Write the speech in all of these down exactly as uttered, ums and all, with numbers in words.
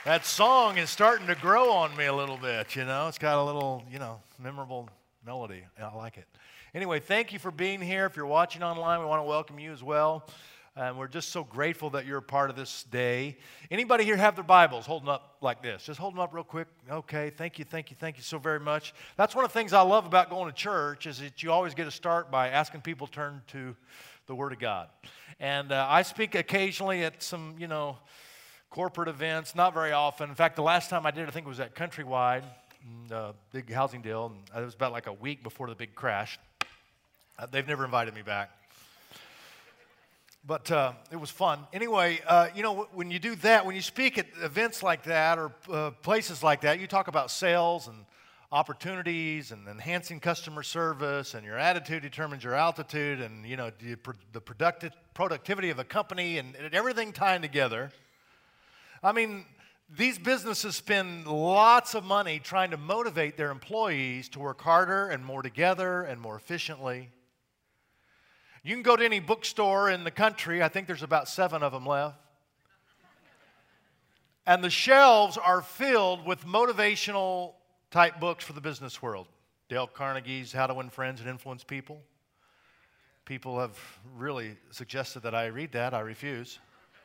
That song is starting to grow on me a little bit, you know. It's got a little, you know, memorable melody. I like it. Anyway, thank you for being here. If you're watching online, we want to welcome you as well. And we're just so grateful that you're a part of this day. Anybody here have their Bibles holding up like this? Just hold them up real quick. Okay, thank you, thank you, thank you so very much. That's one of the things I love about going to church is that you always get to start by asking people to turn to the Word of God. And uh, I speak occasionally at some, you know, corporate events, not very often. In fact, the last time I did, I think it was at Countrywide, uh, big housing deal, and it was about like a week before the big crash. Uh, they've never invited me back. But uh, it was fun. Anyway, uh, you know, when you do that, when you speak at events like that or uh, places like that, you talk about sales and opportunities and enhancing customer service, and your attitude determines your altitude, and, you know, the productive productivity of a company and, and everything tying together. I mean, these businesses spend lots of money trying to motivate their employees to work harder and more together and more efficiently. You can go to any bookstore in the country. I think there's about seven of them left. And the shelves are filled with motivational type books for the business world. Dale Carnegie's How to Win Friends and Influence People. People have really suggested that I read that. I refuse.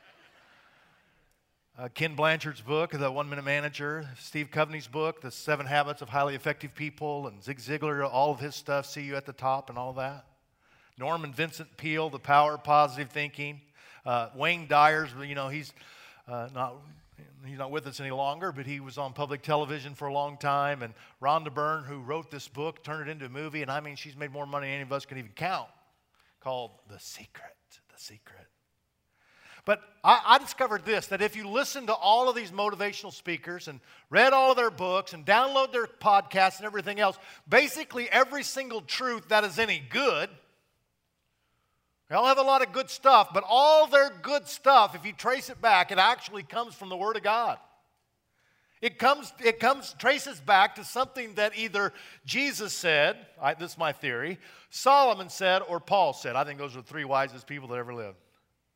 Uh, Ken Blanchard's book, The One-Minute Manager, Steve Coveney's book, The Seven Habits of Highly Effective People, and Zig Ziglar, all of his stuff, See You at the Top and all that. Norman Vincent Peale, The Power of Positive Thinking. Uh, Wayne Dyer's, you know, he's uh, not he's not with us any longer, but he was on public television for a long time. And Rhonda Byrne, who wrote this book, turned it into a movie, and I mean, she's made more money than any of us can even count, called The Secret, The Secret. But I, I discovered this, that if you listen to all of these motivational speakers and read all of their books and download their podcasts and everything else, basically every single truth that is any good, they all have a lot of good stuff, but all their good stuff, if you trace it back, it actually comes from the Word of God. It comes, it comes, traces back to something that either Jesus said, I, this is my theory, Solomon said, or Paul said. I think those are the three wisest people that ever lived.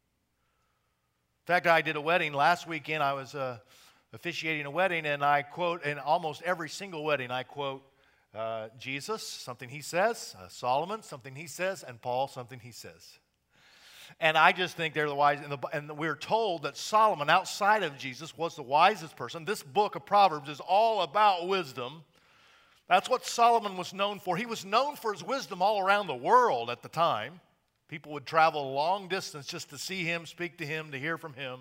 In fact, I did a wedding last weekend. I was uh, officiating a wedding, and I quote, in almost every single wedding, I quote uh, Jesus, something he says, uh, Solomon, something he says, and Paul, something he says. And I just think they're the wise, and, the, and we're told that Solomon, outside of Jesus, was the wisest person. This book of Proverbs is all about wisdom. That's what Solomon was known for. He was known for his wisdom all around the world at the time. People would travel a long distance just to see him, speak to him, to hear from him.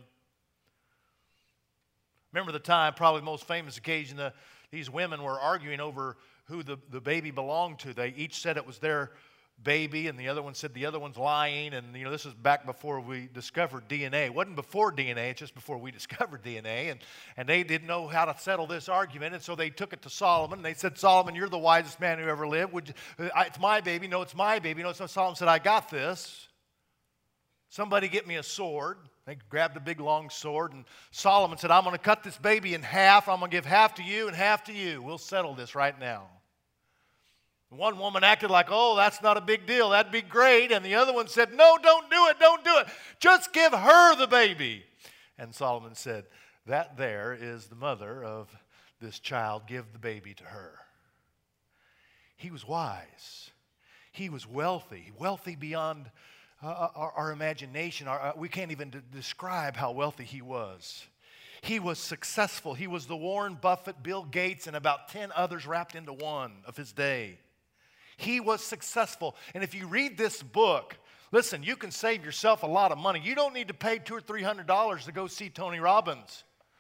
Remember the time, probably the most famous occasion, the, these women were arguing over who the, the baby belonged to. They each said it was their baby, and the other one said the other one's lying. And, you know, this was back before we discovered D N A. It wasn't before D N A, it's just before we discovered D N A. And, and they didn't know how to settle this argument, and so they took it to Solomon. They said, Solomon, you're the wisest man who ever lived. Would you, I, it's my baby. No, it's my baby. No, so Solomon said, I got this. Somebody get me a sword. They grabbed a big long sword, and Solomon said, I'm going to cut this baby in half. I'm going to give half to you and half to you. We'll settle this right now. One woman acted like, oh, that's not a big deal. That'd be great. And the other one said, no, don't do it. Don't do it. Just give her the baby. And Solomon said, that there is the mother of this child. Give the baby to her. He was wise. He was wealthy. Wealthy beyond uh, our, our imagination. Our, uh, we can't even d- describe how wealthy he was. He was successful. He was the Warren Buffett, Bill Gates, and about ten others wrapped into one of his day. He was successful. And if you read this book, listen, you can save yourself a lot of money. You don't need to pay two or three hundred dollars to go see Tony Robbins.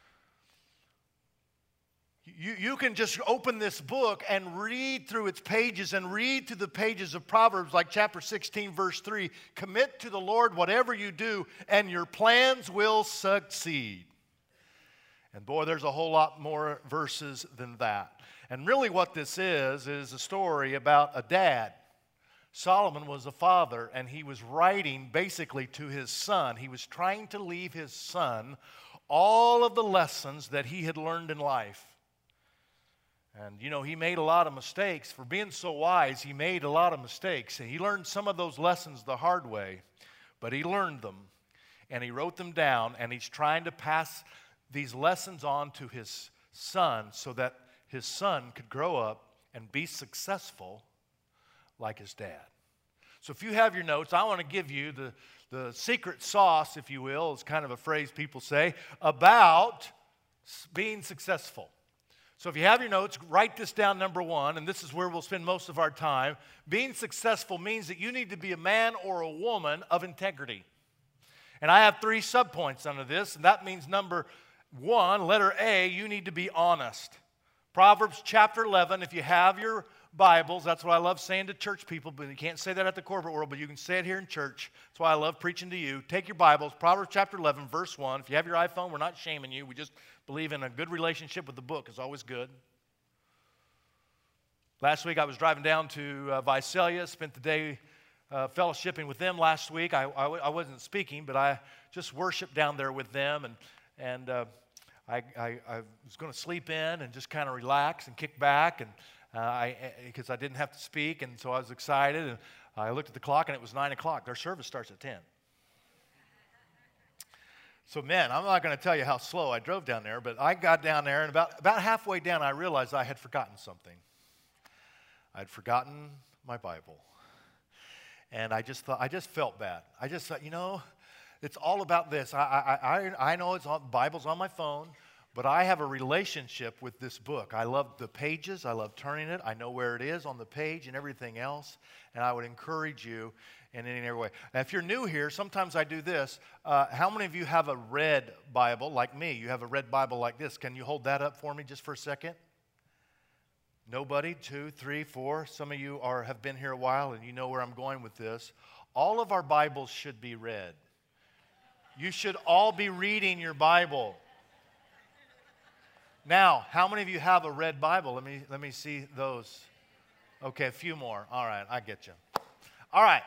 You, you can just open this book and read through its pages and read through the pages of Proverbs like chapter sixteen, verse three. Commit to the Lord whatever you do, and your plans will succeed. And boy, there's a whole lot more verses than that. And really what this is, is a story about a dad. Solomon was a father, and he was writing basically to his son. He was trying to leave his son all of the lessons that he had learned in life. And, you know, he made a lot of mistakes. For being so wise, he made a lot of mistakes. And he learned some of those lessons the hard way, but he learned them, and he wrote them down, and he's trying to pass these lessons on to his son so that his son could grow up and be successful like his dad. So if you have your notes, I want to give you the, the secret sauce, if you will, is kind of a phrase people say, about being successful. So if you have your notes, write this down, number one, and this is where we'll spend most of our time. Being successful means that you need to be a man or a woman of integrity. And I have three subpoints under this, and that means number one, letter A, you need to be honest. Proverbs chapter eleven, if you have your Bibles, that's what I love saying to church people, but you can't say that at the corporate world, but you can say it here in church. That's why I love preaching to you. Take your Bibles, Proverbs chapter eleven, verse one. If you have your iPhone, we're not shaming you. We just believe in a good relationship with the book is always good. Last week I was driving down to uh, Visalia, spent the day uh, fellowshipping with them last week. I, I, I wasn't speaking, but I just worshiped down there with them, and, and uh, I, I, I was going to sleep in and just kind of relax and kick back, and uh, I because I didn't have to speak, and so I was excited, and I looked at the clock, and it was nine o'clock. Their service starts at ten. So, man, I'm not going to tell you how slow I drove down there, but I got down there, and about, about halfway down, I realized I had forgotten something. I'd forgotten my Bible. And I just thought, I just felt bad. I just thought, you know, it's all about this. I, I, I, I know it's all, Bible's on my phone, but I have a relationship with this book. I love the pages. I love turning it. I know where it is on the page and everything else. And I would encourage you in any way. Now, if you're new here, sometimes I do this. Uh, how many of you have a red Bible like me? You have a red Bible like this. Can you hold that up for me just for a second? Nobody? Two, three, four. Some of you are have been here a while and you know where I'm going with this. All of our Bibles should be red. You should all be reading your Bible. Now, how many of you have a red Bible? Let me, let me see those. Okay, a few more. All right, I get you. All right.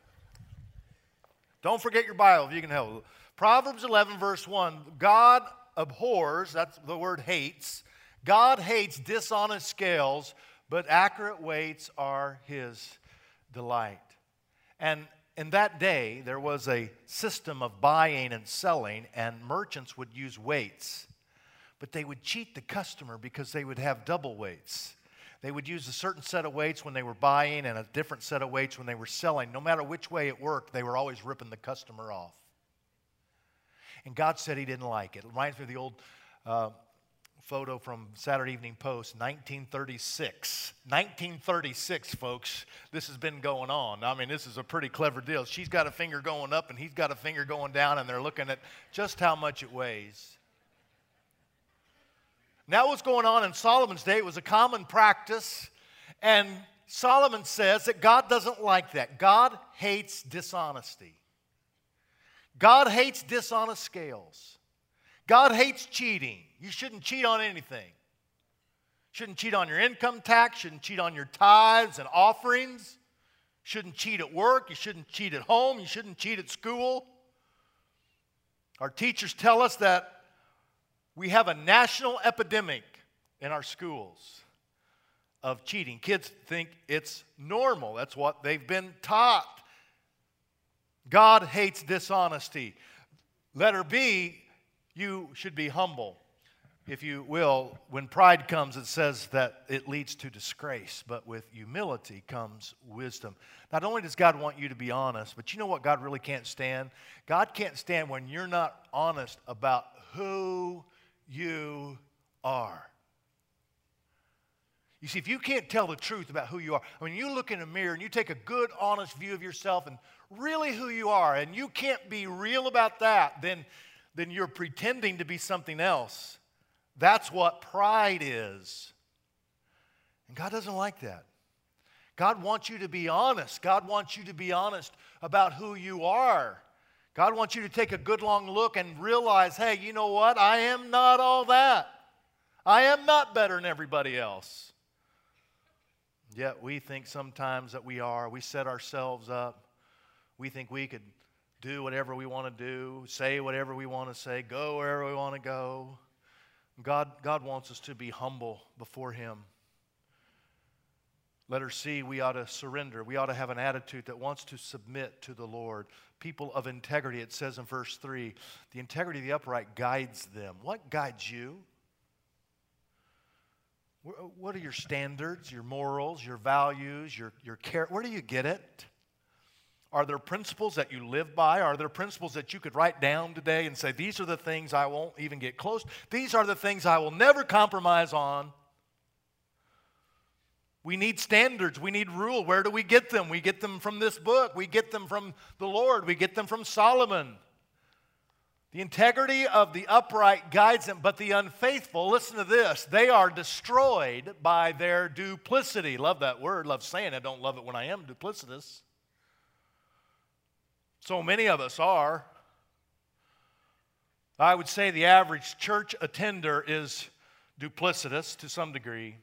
Don't forget your Bible if you can help. Proverbs eleven, verse one. God abhors, that's the word hates. God hates dishonest scales, but accurate weights are his delight. And in that day, there was a system of buying and selling, and merchants would use weights. But they would cheat the customer because they would have double weights. They would use a certain set of weights when they were buying and a different set of weights when they were selling. No matter which way it worked, they were always ripping the customer off. And God said he didn't like it. It reminds me of the old uh, photo from Saturday Evening Post, nineteen thirty-six. nineteen thirty-six, folks. This has been going on. I mean, this is a pretty clever deal. She's got a finger going up and he's got a finger going down, and they're looking at just how much it weighs. Now what's going on in Solomon's day, it was a common practice, and Solomon says that God doesn't like that. God hates dishonesty. God hates dishonest scales. God hates cheating. You shouldn't cheat on anything. Shouldn't cheat on your income tax, shouldn't cheat on your tithes and offerings. Shouldn't cheat at work, you shouldn't cheat at home, you shouldn't cheat at school. Our teachers tell us that we have a national epidemic in our schools of cheating. Kids think it's normal. That's what they've been taught. God hates dishonesty. Letter B, you should be humble. If you will, when pride comes, it says that it leads to disgrace, but with humility comes wisdom. Not only does God want you to be honest, but you know what God really can't stand? God can't stand when you're not honest about who you are. You see, if you can't tell the truth about who you are, I mean, you look in a mirror and you take a good, honest view of yourself and really who you are, and you can't be real about that, then, then you're pretending to be something else. That's what pride is. And God doesn't like that. God wants you to be honest. God wants you to be honest about who you are. God wants you to take a good long look and realize, hey, you know what? I am not all that. I am not better than everybody else. Yet we think sometimes that we are. We set ourselves up. We think we could do whatever we want to do, say whatever we want to say, go wherever we want to go. God, God wants us to be humble before him. Letter C, we ought to surrender. We ought to have an attitude that wants to submit to the Lord. People of integrity, it says in verse three, the integrity of the upright guides them. What guides you? What are your standards, your morals, your values, your, your care? Where do you get it? Are there principles that you live by? Are there principles that you could write down today and say, these are the things I won't even get close to? These are the things I will never compromise on. We need standards. We need rule. Where do we get them? We get them from this book. We get them from the Lord. We get them from Solomon. The integrity of the upright guides them, but the unfaithful, listen to this, they are destroyed by their duplicity. Love that word. Love saying it. Don't love it when I am duplicitous. So many of us are. I would say the average church attender is duplicitous to some degree.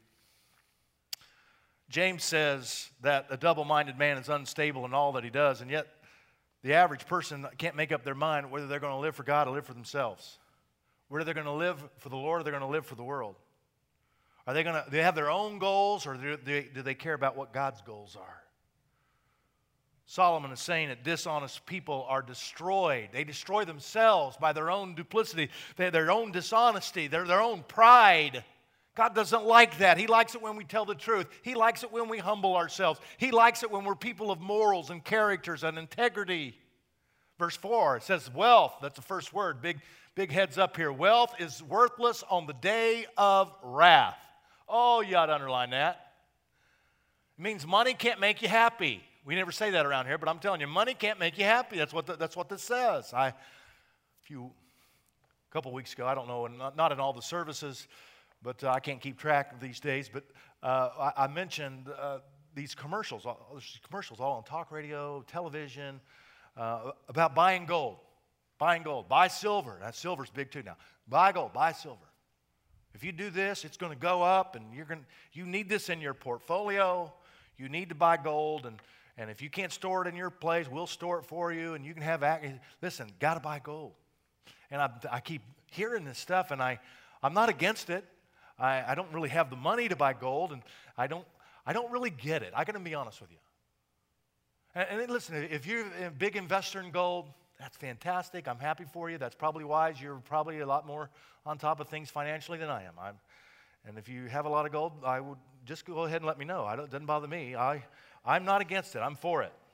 James says that a double-minded man is unstable in all that he does, and yet the average person can't make up their mind whether they're going to live for God or live for themselves. Whether they're going to live for the Lord or they're going to live for the world. Are they going to, do they have their own goals, or do they, do they care about what God's goals are? Solomon is saying that dishonest people are destroyed. They destroy themselves by their own duplicity, their own dishonesty, their, their own pride. God doesn't like that. He likes it when we tell the truth. He likes it when we humble ourselves. He likes it when we're people of morals and characters and integrity. Verse four, it says wealth. That's the first word. Big, big heads up here. Wealth is worthless on the day of wrath. Oh, you ought to underline that. It means money can't make you happy. We never say that around here, but I'm telling you, money can't make you happy. That's what the, that's what this says. I, a few, a couple weeks ago, I don't know, not, not in all the services, but uh, I can't keep track of these days. But uh, I, I mentioned uh, these commercials. All, there's commercials all on talk radio, television, uh, about buying gold. Buying gold. Buy silver. That silver's big too now. Buy gold. Buy silver. If you do this, it's going to go up, and you're going. You need this in your portfolio. You need to buy gold, and and if you can't store it in your place, we'll store it for you, and you can have. Listen, got to buy gold. And I, I keep hearing this stuff, and I, I'm not against it. I, I don't really have the money to buy gold, and I don't, I don't really get it. I got to be honest with you. And, and listen, if you're a big investor in gold, that's fantastic. I'm happy for you. That's probably wise. You're probably a lot more on top of things financially than I am. I'm, and if you have a lot of gold, I would just go ahead and let me know. I don't, it doesn't bother me. I, I'm not against it. I'm for it.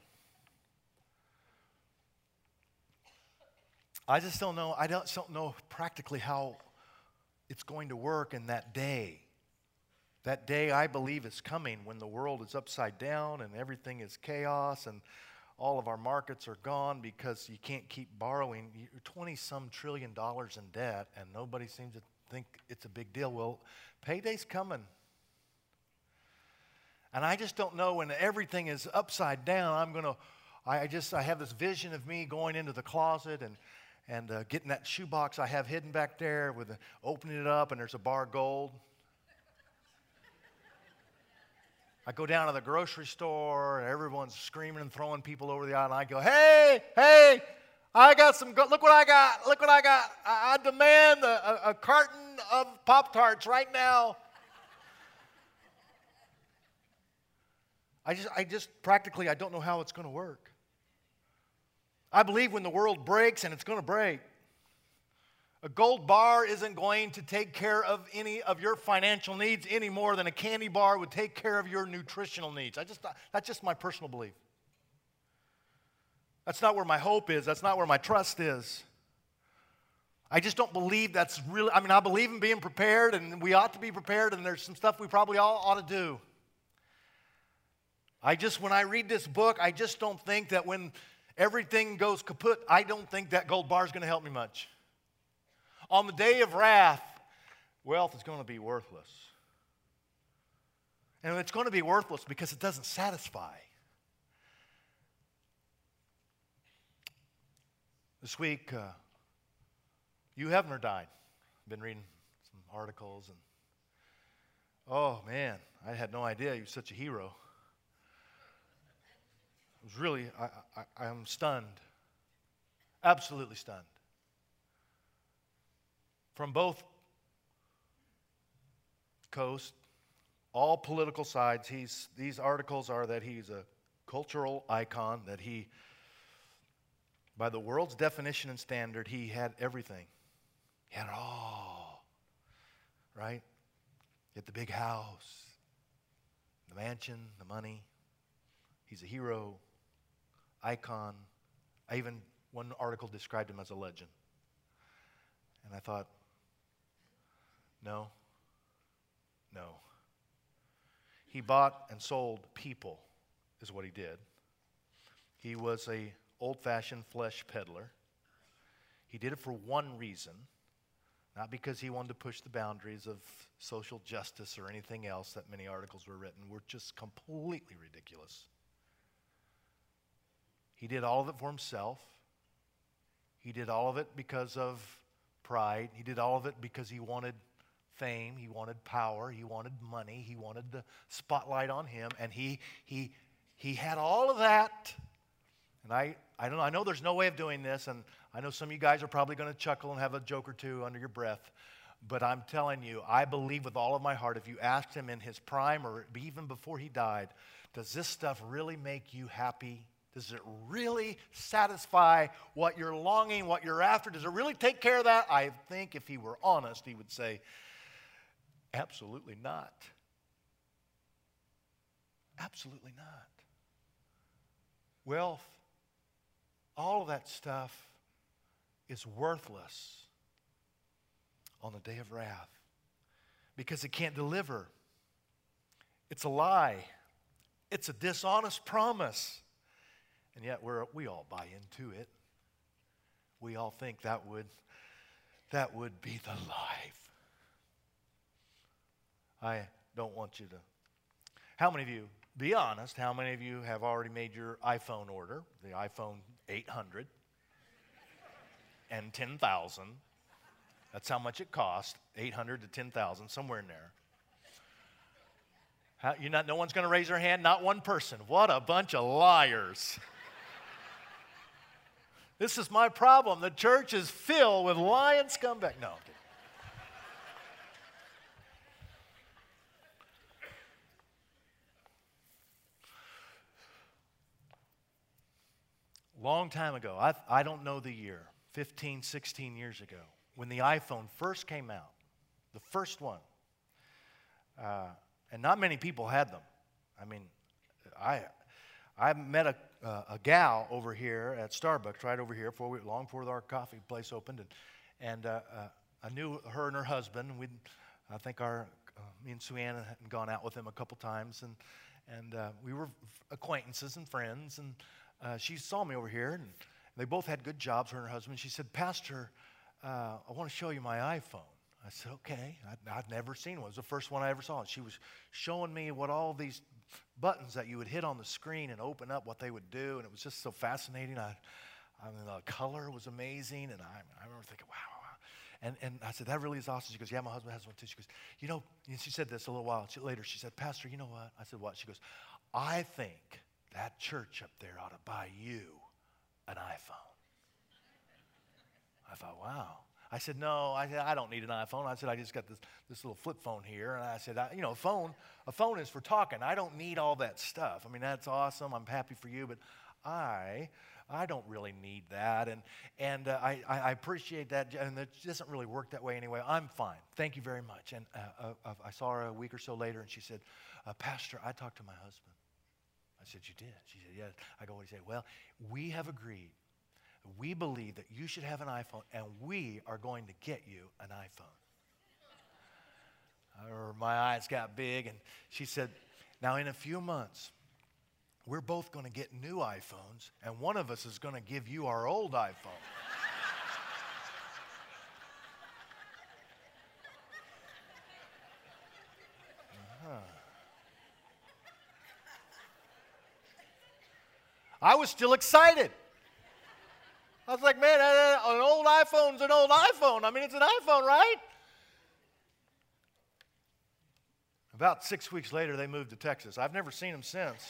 I just don't know. I don't, don't know practically how it's going to work in that day. That day, I believe, is coming when the world is upside down and everything is chaos and all of our markets are gone because you can't keep borrowing. You're twenty-some trillion dollars in debt, and nobody seems to think it's a big deal. Well, payday's coming. And I just don't know, when everything is upside down, I'm going to, I just, I have this vision of me going into the closet and And uh, getting that shoebox I have hidden back there, with a, opening it up, and there's a bar of gold. I go down to the grocery store, and everyone's screaming and throwing people over the aisle, and I go, hey, hey, I got some gold. Look what I got. Look what I got. I, I demand a, a, a carton of Pop-Tarts right now. I just, I just practically, I don't know how it's going to work. I believe when the world breaks, and it's going to break, a gold bar isn't going to take care of any of your financial needs any more than a candy bar would take care of your nutritional needs. I just, that's just my personal belief. That's not where my hope is. That's not where my trust is. I just don't believe that's really, I mean, I believe in being prepared, and we ought to be prepared, and there's some stuff we probably all ought to do. I just, when I read this book, I just don't think that when everything goes kaput, I don't think that gold bar is going to help me much. On the day of wrath, wealth is going to be worthless. And it's going to be worthless because it doesn't satisfy. This week, uh, Hugh Hefner died. I've been reading some articles, and oh man, I had no idea he was such a hero. It was really, I, I, I'm stunned, absolutely stunned. From both coasts, all political sides. He's, these articles are that he's a cultural icon, that he, by the world's definition and standard, he had everything. He had it all, right? He had the big house, the mansion, the money. He's a hero, icon. I even, one article described him as a legend. And I thought, no, no. He bought and sold people is what he did. He was a old-fashioned flesh peddler. He did it for one reason, not because he wanted to push the boundaries of social justice or anything else that many articles were written were just completely ridiculous. He did all of it for himself. He did all of it because of pride. He did all of it because he wanted fame. He wanted power. He wanted money. He wanted the spotlight on him. And he he he had all of that. And I, I don't know, I know there's no way of doing this, and I know some of you guys are probably going to chuckle and have a joke or two under your breath. But I'm telling you, I believe with all of my heart, if you asked him in his prime or even before he died, does this stuff really make you happy? Does it really satisfy what you're longing, what you're after? Does it really take care of that? I think if he were honest, he would say, absolutely not. Absolutely not. Wealth, all of that stuff is worthless on the day of wrath because it can't deliver. It's a lie. It's a dishonest promise. And yet we're, we all buy into it. We all think that would, that would be the life. I don't want you to. How many of you, be honest, how many of you have already made your iPhone order, the iPhone eight hundred and ten thousand? That's how much it cost, eight hundred to ten thousand, somewhere in there. How, you're not, no one's going to raise their hand? Not one person. What a bunch of liars. This is my problem. The church is filled with lying scumbag. No, I'm kidding. Long time ago, I, I don't know the year, fifteen, sixteen years ago, when the iPhone first came out, the first one, uh, and not many people had them. I mean, I I met a, uh, a gal over here at Starbucks, right over here, before we, long before our coffee place opened, and, and uh, uh, I knew her and her husband. We'd, I think our uh, me and Suanna had gone out with them a couple times, and and uh, we were acquaintances and friends, and Uh, she saw me over here, and they both had good jobs, her and her husband. She said, Pastor, uh, I want to show you my iPhone. I said, okay. I'd, I'd never seen one. It was the first one I ever saw. She was showing me what all these buttons that you would hit on the screen and open up, what they would do, and it was just so fascinating. I, I mean, the color was amazing, and I, I remember thinking, wow, wow, wow. And, and I said, that really is awesome. She goes, yeah, my husband has one too. She goes, you know, and she said this a little while she, later. She said, Pastor, you know what? I said, what? She goes, I think that church up there ought to buy you an iPhone. I thought, wow. I said, no, I, I don't need an iPhone. I said, I just got this, this little flip phone here. And I said, I, you know, a phone, a phone is for talking. I don't need all that stuff. I mean, that's awesome. I'm happy for you, but I, I don't really need that. And, and uh, I, I appreciate that. And it doesn't really work that way anyway. I'm fine. Thank you very much. And uh, uh, I saw her a week or so later, and she said, uh, Pastor, I talked to my husband. I said, you did? She said, yes. I go, what did he say? Well, we have agreed. We believe that you should have an iPhone, and we are going to get you an iPhone. Or my eyes got big, and she said, now in a few months, we're both going to get new iPhones, and one of us is going to give you our old iPhone. uh-huh. I was still excited. I was like, man, an old iPhone's an old iPhone. I mean, it's an iPhone, right? About six weeks later, they moved to Texas. I've never seen them since.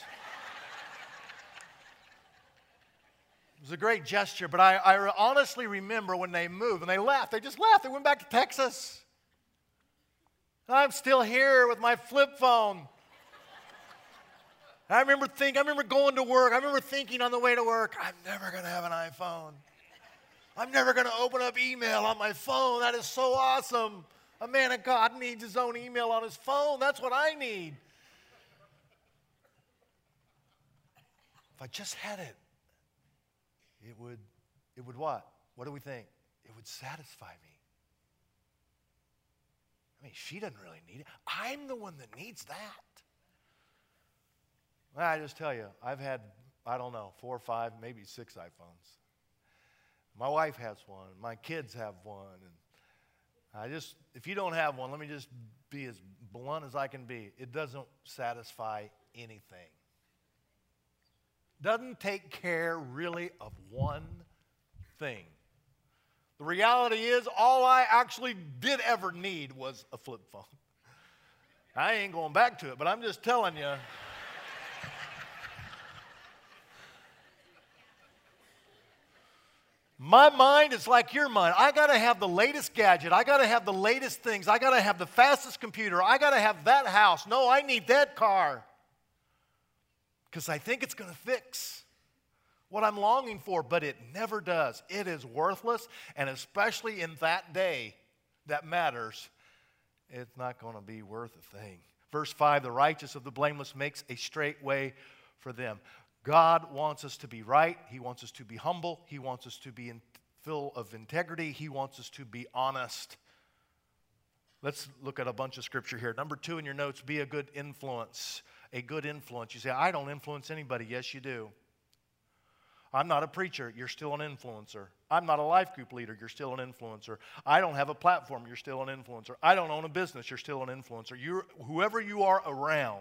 It was a great gesture, but I, I honestly remember when they moved, and they left. They just left. They went back to Texas. I'm still here with my flip phone. I remember think, I remember going to work. I remember thinking on the way to work, I'm never going to have an iPhone. I'm never going to open up email on my phone. That is so awesome. A man of God needs his own email on his phone. That's what I need. If I just had it, it would, it would what? What do we think? It would satisfy me. I mean, she doesn't really need it. I'm the one that needs that. Well, I just tell you, I've had, I don't know, four or five, maybe six iPhones. My wife has one. My kids have one. And I just, if you don't have one, let me just be as blunt as I can be. It doesn't satisfy anything. Doesn't take care really of one thing. The reality is, all I actually did ever need was a flip phone. I ain't going back to it, but I'm just telling you. My mind is like your mind. I got to have the latest gadget. I got to have the latest things. I got to have the fastest computer. I got to have that house. No, I need that car. Because I think it's going to fix what I'm longing for, but it never does. It is worthless, and especially in that day that matters, it's not going to be worth a thing. Verse five, the righteous of the blameless makes a straight way for them. God wants us to be right. He wants us to be humble. He wants us to be in, full of integrity. He wants us to be honest. Let's look at a bunch of scripture here. Number two in your notes, be a good influence. A good influence. You say, I don't influence anybody. Yes, you do. I'm not a preacher. You're still an influencer. I'm not a life group leader. You're still an influencer. I don't have a platform. You're still an influencer. I don't own a business. You're still an influencer. You're, whoever you are around,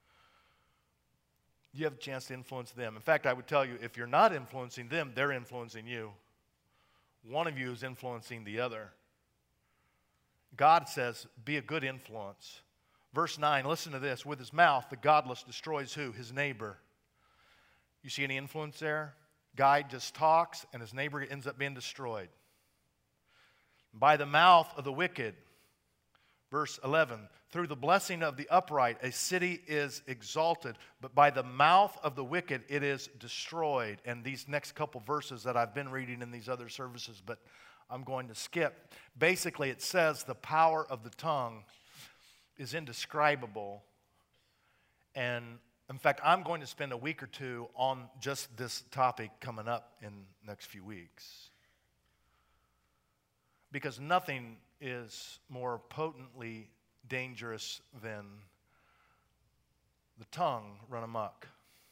you have a chance to influence them. In fact, I would tell you, if you're not influencing them, they're influencing you. One of you is influencing the other. God says, be a good influence. Verse nine, listen to this. With his mouth, the godless destroys who? His neighbor. You see any influence there? Guy just talks, and his neighbor ends up being destroyed. By the mouth of the wicked, verse eleven, through the blessing of the upright, a city is exalted, but by the mouth of the wicked, it is destroyed. And these next couple verses that I've been reading in these other services, but I'm going to skip. Basically, it says the power of the tongue is indescribable. And in fact, I'm going to spend a week or two on just this topic coming up in the next few weeks. Because nothing is more potently dangerous than the tongue run amok.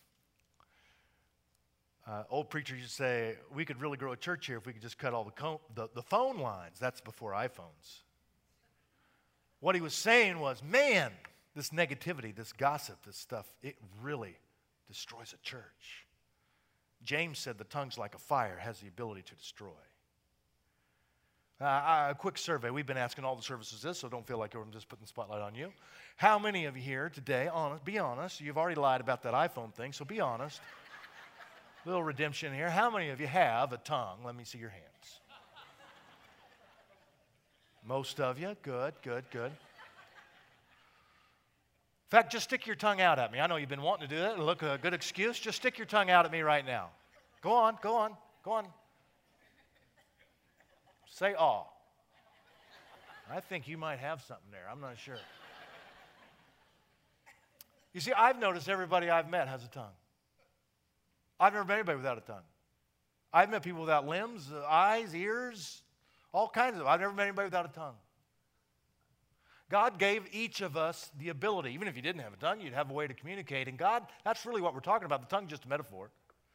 Uh, old preachers used to say, we could really grow a church here if we could just cut all the, co- the, the phone lines. That's before iPhones. What he was saying was, man, this negativity, this gossip, this stuff, it really destroys a church. James said the tongue's like a fire, has the ability to destroy. Uh, a quick survey. We've been asking all the services this, so don't feel like I'm just putting the spotlight on you. How many of you here today, honest, be honest, you've already lied about that iPhone thing, so be honest. Little redemption here. How many of you have a tongue? Let me see your hands. Most of you. Good, good, good. In fact, just stick your tongue out at me. I know you've been wanting to do that. It'll look a good excuse. Just stick your tongue out at me right now. Go on, go on, go on. Say aw. I think you might have something there. I'm not sure. You see, I've noticed everybody I've met has a tongue. I've never met anybody without a tongue. I've met people without limbs, eyes, ears, all kinds of. I've never met anybody without a tongue. God gave each of us the ability, even if you didn't have a tongue, you'd have a way to communicate. And God, that's really what we're talking about. The tongue's just a metaphor.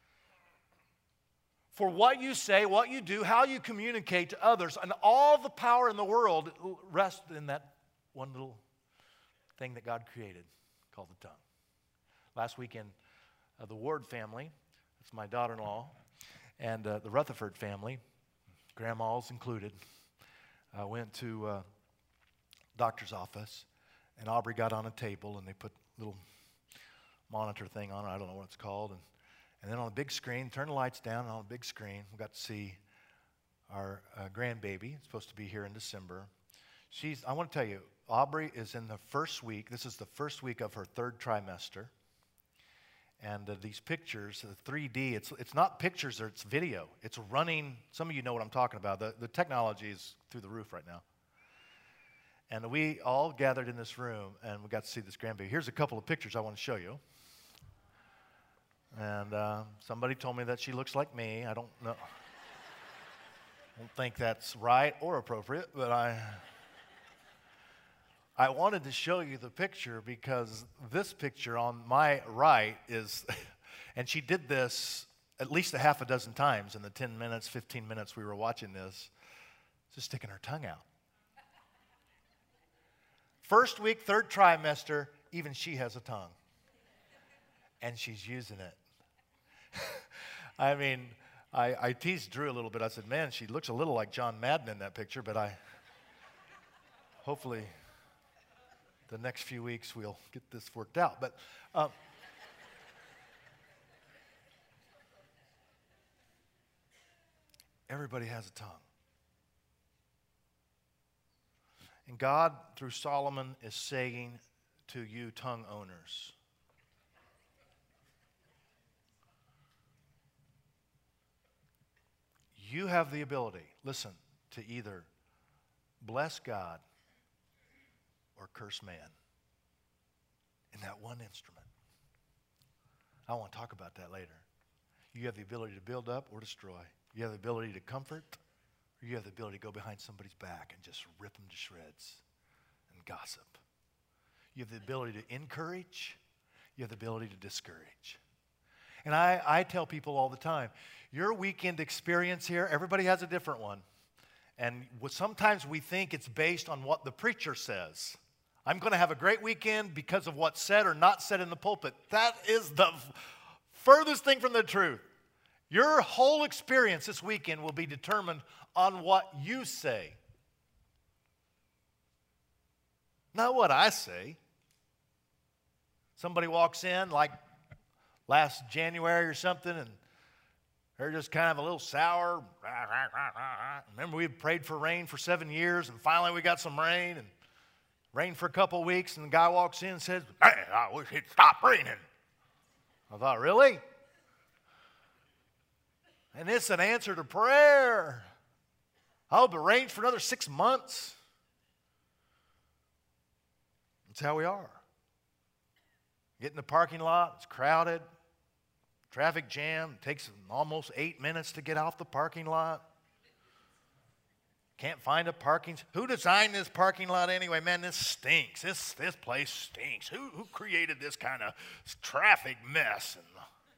For what you say, what you do, how you communicate to others, and all the power in the world rests in that one little thing that God created called the tongue. Last weekend, uh, the Ward family, that's my daughter-in-law, and uh, the Rutherford family, grandmas included, uh, went to uh, doctor's office, and Aubrey got on a table, and they put a little monitor thing on it. I don't know what it's called. And, and then on a big screen, turn the lights down, and on a big screen, we got to see our uh, grandbaby. It's supposed to be here in December. She's, I want to tell you, Aubrey is in the first week. This is the first week of her third trimester. And uh, these pictures, the three D, it's, it's not pictures, it's video. It's running. Some of you know what I'm talking about. The, the technology is through the roof right now. And we all gathered in this room, and we got to see this grandbaby. Here's a couple of pictures I want to show you. And uh, somebody told me that she looks like me. I don't know. I don't think that's right or appropriate, but I... I wanted to show you the picture because this picture on my right is, and she did this at least a half a dozen times in the ten minutes, fifteen minutes we were watching this, just sticking her tongue out. First week, third trimester, even she has a tongue. And she's using it. I mean, I, I teased Drew a little bit. I said, man, she looks a little like John Madden in that picture, but I, hopefully... the next few weeks we'll get this worked out. But um, everybody has a tongue. And God, through Solomon, is saying to you tongue owners, you have the ability, listen, to either bless God or curse man in that one instrument. I want to talk about that later. You have the ability to build up or destroy. You have the ability to comfort, or you have the ability to go behind somebody's back and just rip them to shreds and gossip. You have the ability to encourage. You have the ability to discourage. And I, I tell people all the time, your weekend experience here, everybody has a different one. And sometimes we think it's based on what the preacher says. I'm going to have a great weekend because of what's said or not said in the pulpit. That is the furthest thing from the truth. Your whole experience this weekend will be determined on what you say, not what I say. Somebody walks in like last January or something, and they're just kind of a little sour. Remember, we prayed for rain for seven years, and finally we got some rain, and rained for a couple of weeks, and the guy walks in and says, man, I wish it'd stop raining. I thought, really? And it's an answer to prayer. I hope it rains for another six months. That's how we are. Get in the parking lot, it's crowded, traffic jam, it takes almost eight minutes to get off the parking lot. Can't find a parking. Who designed this parking lot anyway? Man, this stinks. This this place stinks. Who who created this kind of traffic mess? And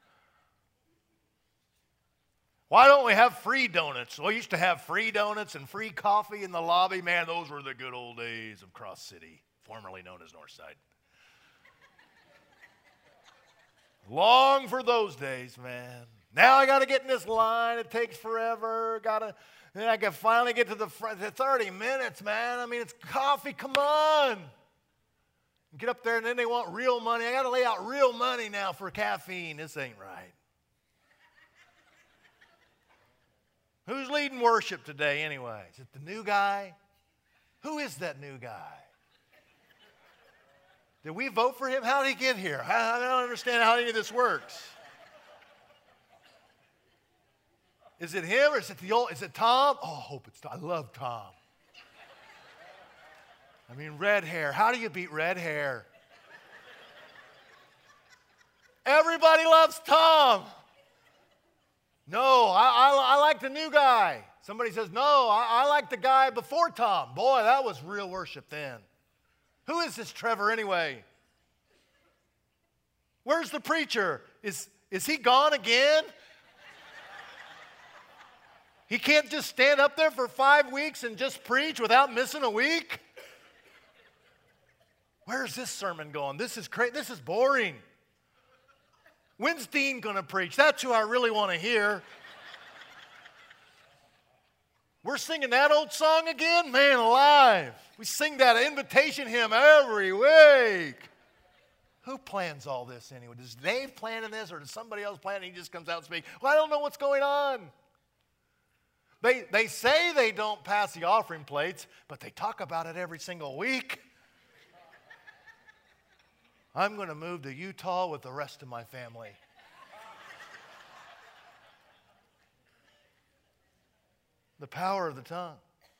why don't we have free donuts? We used to have free donuts and free coffee in the lobby. Man, those were the good old days of Cross City, formerly known as Northside. Long for those days, man. Now I got to get in this line. It takes forever. Got to. Then I can finally get to the front, the thirty minutes, man. I mean, it's coffee. Come on. Get up there, and then they want real money. I got to lay out real money now for caffeine. This ain't right. Who's leading worship today anyway? Is it the new guy? Who is that new guy? Did we vote for him? How did he get here? I don't understand how any of this works. Is it him or is it the old, is it Tom? Oh, I hope it's Tom. I love Tom. I mean, red hair. How do you beat red hair? Everybody loves Tom. No, I, I, I like the new guy. Somebody says, no, I, I like the guy before Tom. Boy, that was real worship then. Who is this Trevor anyway? Where's the preacher? Is, is he gone again? He can't just stand up there for five weeks and just preach without missing a week? Where's this sermon going? This is crazy. This is boring. When's Dean going to preach? That's who I really want to hear. We're singing that old song again? Man alive. We sing that invitation hymn every week. Who plans all this anyway? Does Dave plan this or does somebody else plan it and he just comes out and speaks? Well, I don't know what's going on. They, they say they don't pass the offering plates, but they talk about it every single week. I'm going to move to Utah with the rest of my family. The power of the tongue.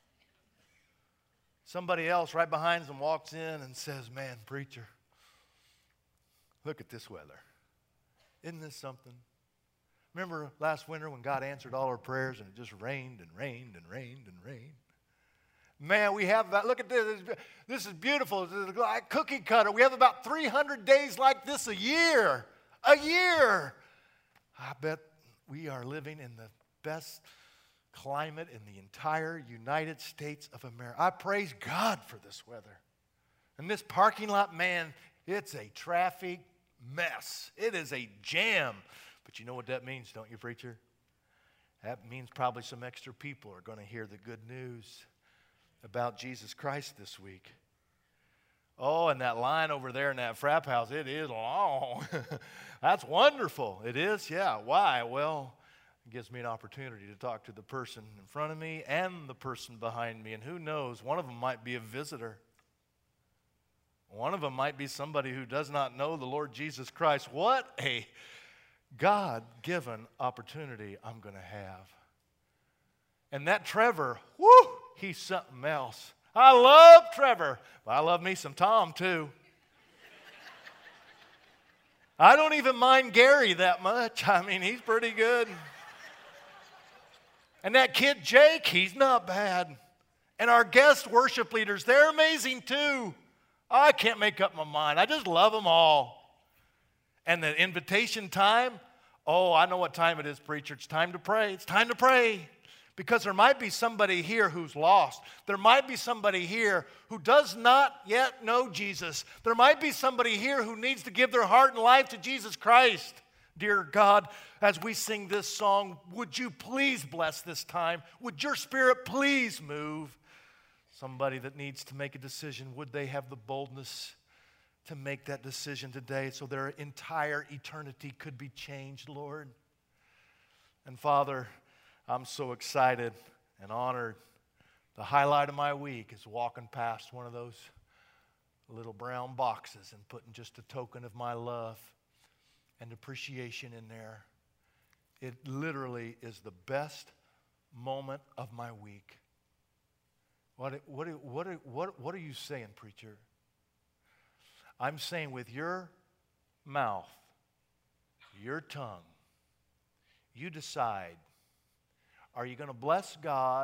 Somebody else right behind them walks in and says, man, preacher, look at this weather. Isn't this something? Remember last winter when God answered all our prayers and it just rained and rained and rained and rained? Man, we have that. Look at this. This is beautiful. This is like cookie cutter. We have about three hundred days like this a year. A year. I bet we are living in the best climate in the entire United States of America. I praise God for this weather. And this parking lot, man, it's a traffic mess. It is a jam. But you know what that means, don't you, preacher? That means probably some extra people are going to hear the good news about Jesus Christ this week. Oh, and that line over there in that frap house, it is long. That's wonderful. It is, yeah. Why? Well, it gives me an opportunity to talk to the person in front of me and the person behind me. And who knows, one of them might be a visitor. One of them might be somebody who does not know the Lord Jesus Christ. What a God-given opportunity I'm going to have. And that Trevor, whoo, he's something else. I love Trevor, but I love me some Tom too. I don't even mind Gary that much. I mean, he's pretty good. And that kid Jake, he's not bad. And our guest worship leaders, they're amazing too. I can't make up my mind. I just love them all. And the invitation time, oh, I know what time it is, preacher. It's time to pray. It's time to pray. Because there might be somebody here who's lost. There might be somebody here who does not yet know Jesus. There might be somebody here who needs to give their heart and life to Jesus Christ. Dear God, as we sing this song, would you please bless this time? Would your Spirit please move? Somebody that needs to make a decision, would they have the boldness to make that decision today so their entire eternity could be changed, Lord? And Father, I'm so excited and honored. The highlight of my week is walking past one of those little brown boxes and putting just a token of my love and appreciation in there. It literally is the best moment of my week. What, what, what, what, what are you saying, preacher? I'm saying with your mouth, your tongue, you decide, are you going to bless God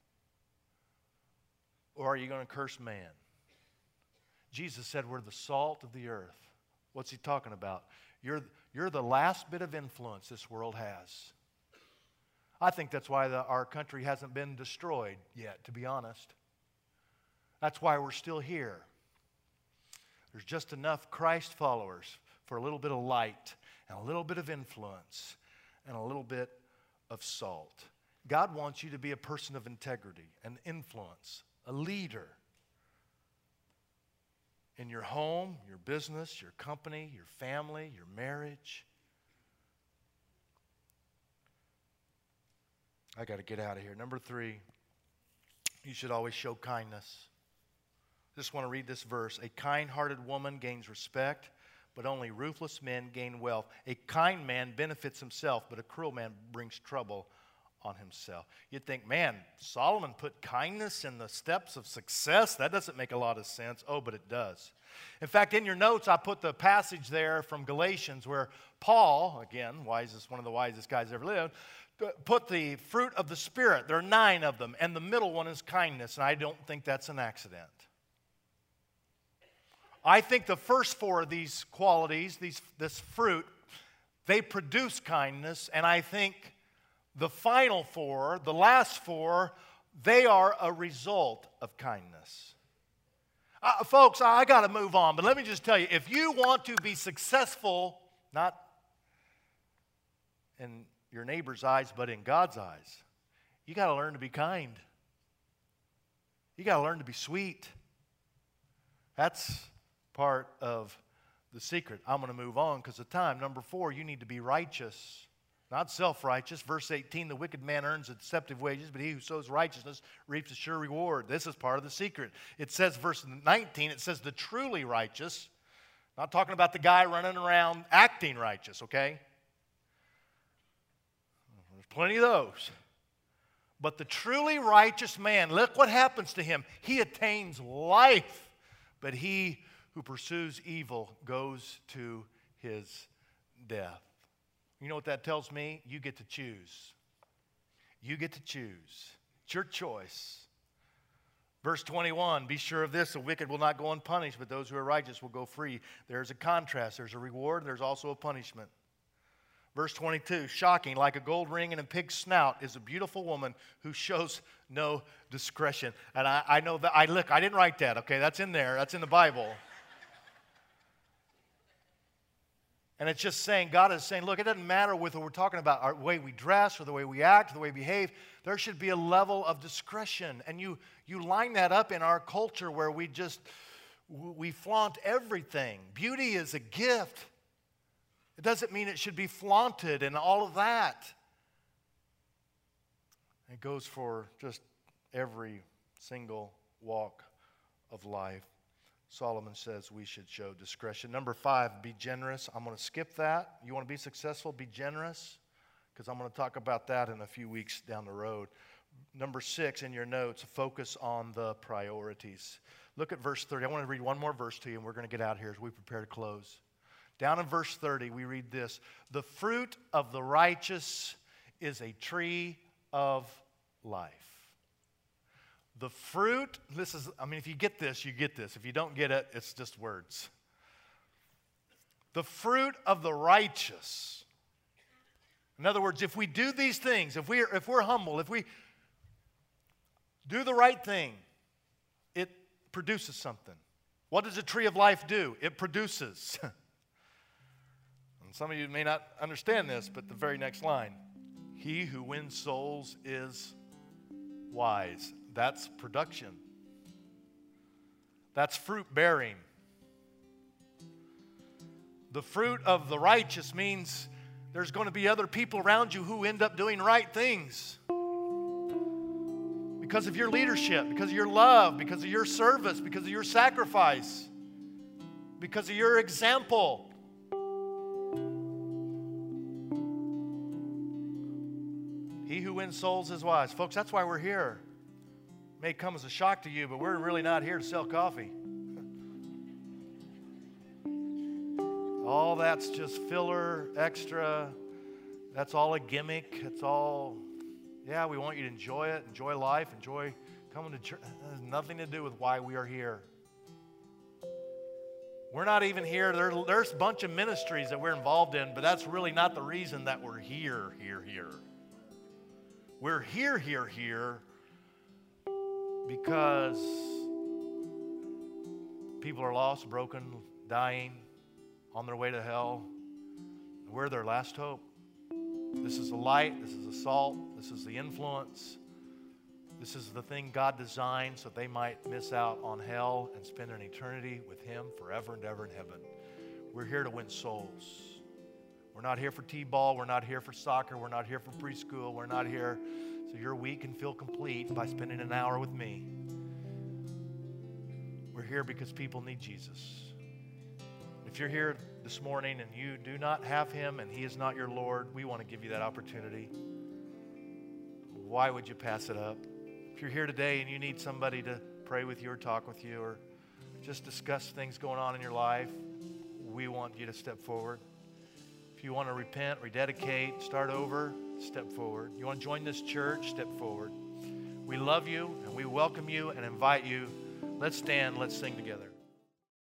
or are you going to curse man? Jesus said we're the salt of the earth. What's he talking about? You're, you're the last bit of influence this world has. I think that's why the, our country hasn't been destroyed yet, to be honest. That's why we're still here. There's just enough Christ followers for a little bit of light and a little bit of influence and a little bit of salt. God wants you to be a person of integrity and influence, a leader in your home, your business, your company, your family, your marriage. I got to get out of here. Number three, you should always show kindness. I just want to read this verse. A kind-hearted woman gains respect, but only ruthless men gain wealth. A kind man benefits himself, but a cruel man brings trouble on himself. You'd think, man, Solomon put kindness in the steps of success? That doesn't make a lot of sense. Oh, but it does. In fact, in your notes, I put the passage there from Galatians where Paul, again, wisest, one of the wisest guys ever lived, put the fruit of the Spirit. There are nine of them, and the middle one is kindness, and I don't think that's an accident. I think the first four of these qualities, these, this fruit, they produce kindness, and I think the final four, the last four, they are a result of kindness. Uh, folks, I, I got to move on, but let me just tell you, if you want to be successful, not in your neighbor's eyes, but in God's eyes, you got to learn to be kind. You got to learn to be sweet. That's part of the secret. I'm going to move on because of time. Number four, you need to be righteous, not self-righteous. Verse eighteen, the wicked man earns a deceptive wages, but he who sows righteousness reaps a sure reward. This is part of the secret. It says, verse nineteen, it says the truly righteous, Not talking about the guy running around acting righteous, okay? There's plenty of those. But the truly righteous man, look what happens to him. He attains life, but he who pursues evil goes to his death. You know what that tells me? You get to choose. You get to choose. It's your choice. Verse twenty-one, be sure of this, the wicked will not go unpunished, but those who are righteous will go free. There's a contrast. There's a reward, and there's also a punishment. Verse twenty-two, shocking, like a gold ring in a pig's snout is a beautiful woman who shows no discretion. And I, I know that, I look, I didn't write that, okay? That's in there. That's in the Bible. And it's just saying, God is saying, look, it doesn't matter whether we're talking about our way we dress or the way we act, or the way we behave. There should be a level of discretion. And you, you line that up in our culture where we just, we flaunt everything. Beauty is a gift. It doesn't mean it should be flaunted and all of that. It goes for just every single walk of life. Solomon says we should show discretion. Number five, be generous. I'm going to skip that. You want to be successful? Be generous, because I'm going to talk about that in a few weeks down the road. Number six in your notes, focus on the priorities. Look at verse thirty. I want to read one more verse to you, and we're going to get out here as we prepare to close. Down in verse thirty, we read this. The fruit of the righteous is a tree of life. The fruit, this is, I mean, if you get this, you get this. If you don't get it, it's just words. The fruit of the righteous. In other words, if we do these things, if, we are, if we're humble, if we do the right thing, it produces something. What does a tree of life do? It produces. And some of you may not understand this, but the very next line, he who wins souls is wise. That's production. That's fruit bearing. The fruit of the righteous means there's going to be other people around you who end up doing right things. Because of your leadership, because of your love, because of your service, because of your sacrifice, because of your example. He who wins souls is wise. Folks, that's why we're here. It may come as a shock to you, but we're really not here to sell coffee. All that's just filler, extra. That's all a gimmick. It's all, yeah, we want you to enjoy it, enjoy life, enjoy coming to church. It has nothing to do with why we are here. We're not even here. There, there's a bunch of ministries that we're involved in, but that's really not the reason that we're here, here, here. We're here, here, here because people are lost, broken, dying, on their way to hell. We're their last hope. This is the light. This is the salt. This is the influence. This is the thing God designed so they might miss out on hell and spend an eternity with Him forever and ever in heaven. We're here to win souls. We're not here for T-ball. We're not here for soccer. We're not here for preschool. We're not here so your week can feel complete by spending an hour with me. We're here because people need Jesus. If you're here this morning and you do not have Him and He is not your Lord, we want to give you that opportunity. Why would you pass it up? If you're here today and you need somebody to pray with you or talk with you or just discuss things going on in your life, we want you to step forward. If you want to repent, rededicate, start over, step forward. You want to join this church, step forward. We love you and we welcome you and invite you. Let's stand, let's sing together.